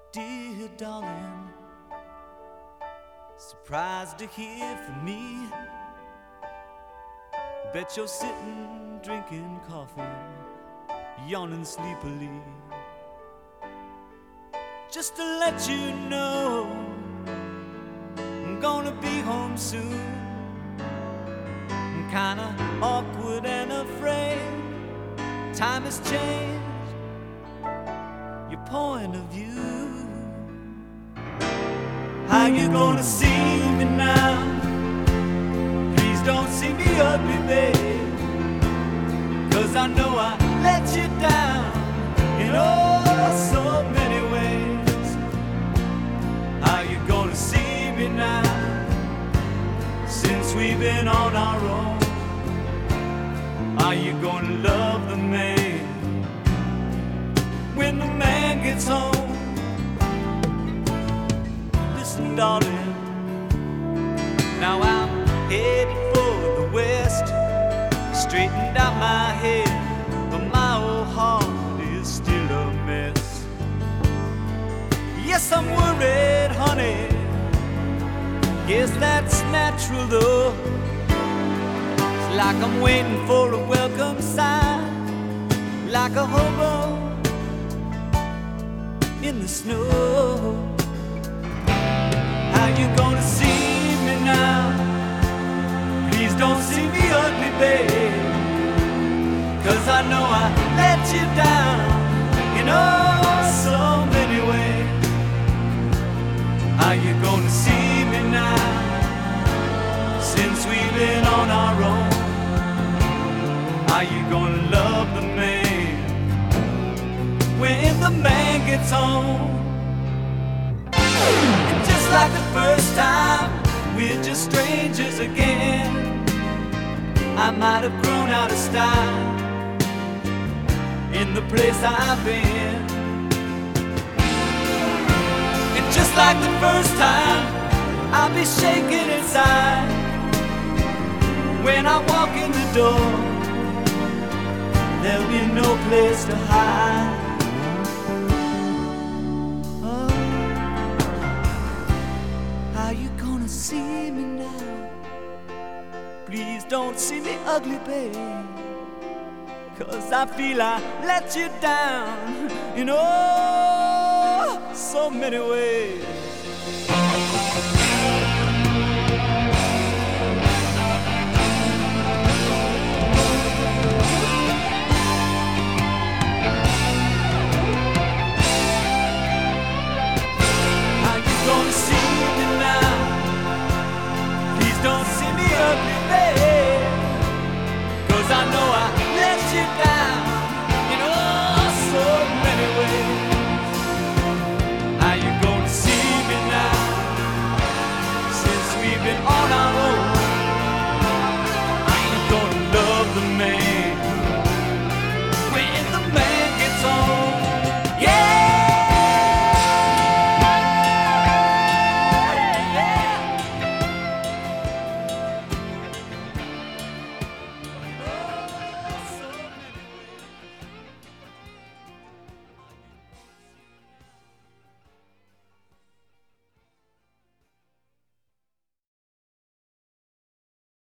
Dear darling, surprised to hear from me. Bet you're sitting drinking coffee, yawning sleepily. Just to let you know, I'm gonna be home soon. I'm kinda awkward and afraid. Time has changed your point of view. How you gonna see me now? Please don't see me ugly, babe, 'cause I know I let you down in oh so many ways. How you gonna see me now? Since we've been on our own, are you gonna love the man when the man gets home? Listen, darling, now I'm headed for the west. Straightened out my head, but my old heart is still a mess. Yes, I'm worried, honey. Guess that's natural though. It's like I'm waiting for a welcome sign, like a hobo in the snow. How you gonna see me now? Please don't see me ugly, babe, 'cause I know I let you down in oh so many ways. How you gonna see me now? Since we've been on our own, are you gonna love the man when the man gets home? And just like the first time, we're just strangers again. I might have grown out of style in the place I've been. And just like the first time, I'll be shaking inside when I walk in the door. There'll be no place to hide. Oh, how you gonna see me now? Please don't see me ugly, babe, 'cause I feel I let you down in oh so many ways. How you gonna see me now? Please don't see me ugly, babe, 'cause I know I let you down in oh so many ways. How you gonna see me now? Since we've been on our own, are you gonna love the man